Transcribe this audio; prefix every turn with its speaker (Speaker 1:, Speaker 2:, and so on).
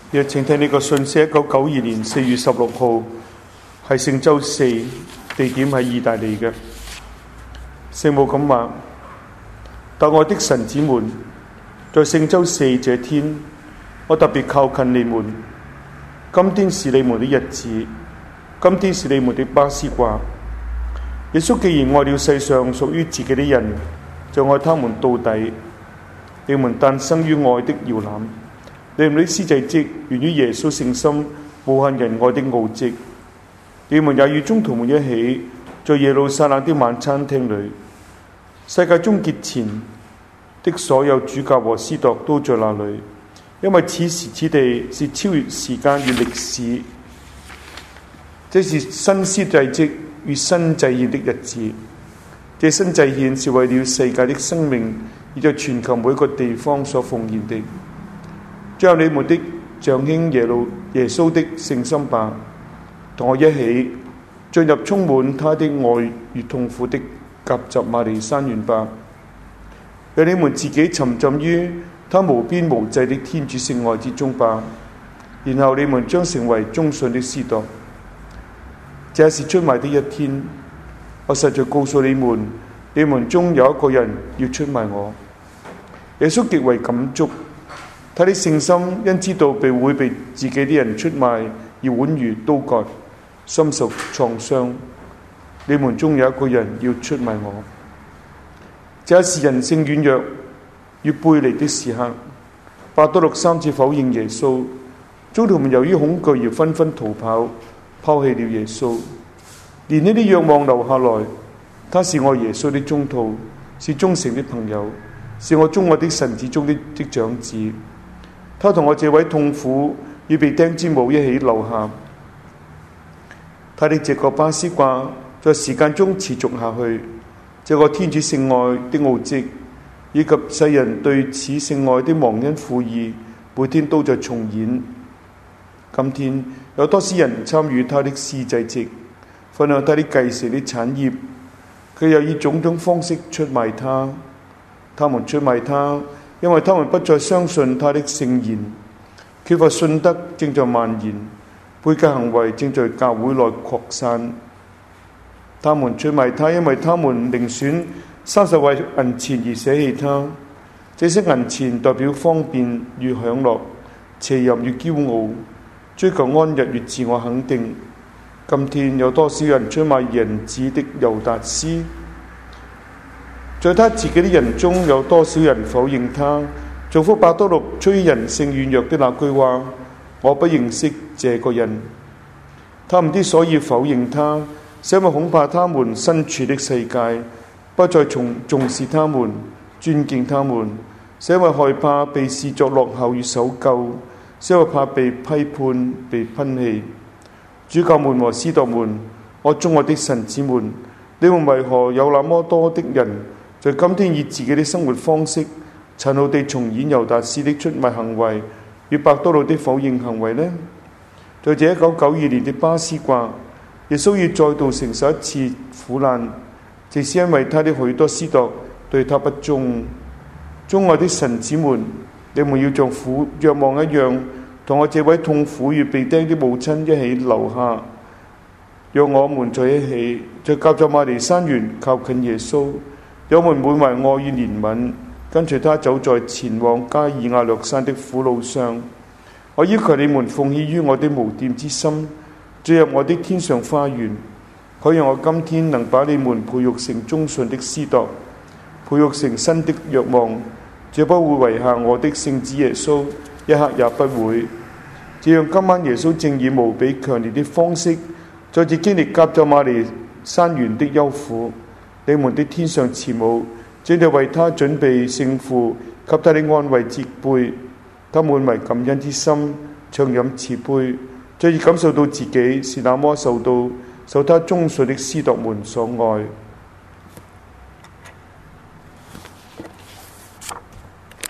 Speaker 1: 亦請聽呢個信息：1992年4月16號，係聖週四，地點喺意大利嘅。聖母咁話：但愛的神子們，在聖週四這天，我特別靠近你們。今天是你們的日子，今天是你們的巴斯掛。耶穌既然愛了世上屬於自己的人，就愛他們到底。你們誕生於愛的搖籃，你們的司祭職源於耶穌聖心無限仁愛的奧蹟。你們也與宗徒們一起，在耶路撒冷的晚餐廳裏。世界終結前的所有主教和司鐸都在那裏，因為此時此地是超越時間與歷史，這是新司祭職與新祭獻的日子。這新祭獻是為了世界的生命，而在全球每個地方所奉獻的。將你們的長兄耶穌的聖心吧，同我一起進入充滿他的愛與痛苦的革責瑪利山園吧。讓你們自己沉浸於他無邊無際的天主聖愛之中吧。然後你們將成為忠信的司鐸。這是出賣的一天。我實在告訴你們，你們中有一個人要出賣我。耶穌極為感觸，他的聖心因知道會被自己的人出賣而宛如刀割，深受創傷。你們中有一個人要出賣我。這是人性軟弱與背離的時刻。伯多祿3次否認耶穌，宗徒們由於恐懼而紛紛逃跑，拋棄了耶穌。連呢啲仰望留下來，他是愛耶穌的宗徒，是忠誠的朋友，是我鍾愛的神子中的長子。他同我這位痛苦與被釘之母一起留下。他的這個巴斯掛在時間中持續下去，這個天主聖愛的奧蹟，以及世人對此聖愛的忘恩負義，每天都在重演。今天有多少人參與他的司祭職，分享他的繼承的產業，佢又以種種方式出賣他。他們出賣他，因為他們不再相信他的聖言，缺乏信德正在蔓延，背逆行為正在教會內擴散。他們出賣他，因為他們寧選30位銀錢而捨棄他。這些銀錢代表方便與享樂，邪淫與驕傲，追求安逸與自我肯定。今天有多少人出賣人子的猶達斯？在他自己的人中有多少人否認他？重複伯多祿出於人性軟弱的那句話：我不認識這個人。他們之所以否認他，是因為恐怕他們身處的世界不再重視他們、尊敬他們，是因為害怕被視作落後與守舊，是因為怕被批判、被噴棄。主教們和司鐸們，我鍾愛的神子們，你們為何有那麼多的人在今天以自己的生活方式殘酷地重演猶達斯的出賣行為與伯多祿的否認行為呢？在這1992年的巴斯掛，耶穌要再度承受一次苦難，正是因為他的許多司鐸對他不忠。鍾愛的神子們，你們要像若望一樣，同我這位痛苦與被釘的母親一起留下，讓我們在一起，在革責瑪利山園靠近耶穌，讓我們滿懷愛與憐憫，跟隨他走在前往加爾亞略山的苦路上。我要求你們奉獻於我的無玷之心，進入我的天上花園，可讓我今天能把你們培育成忠信的司鐸，培育成新的若望，絕不會遺下我的聖子耶穌，一刻也不會。這樣今晚耶穌正以無比強烈的方式，再次經歷革責瑪利山園的憂苦。你們的天上慈母正在為他準備聖父，給他的安慰接杯。他滿懷感恩之心，暢飲慈杯，再次感受到自己是那麼受他忠信的司鐸們所愛。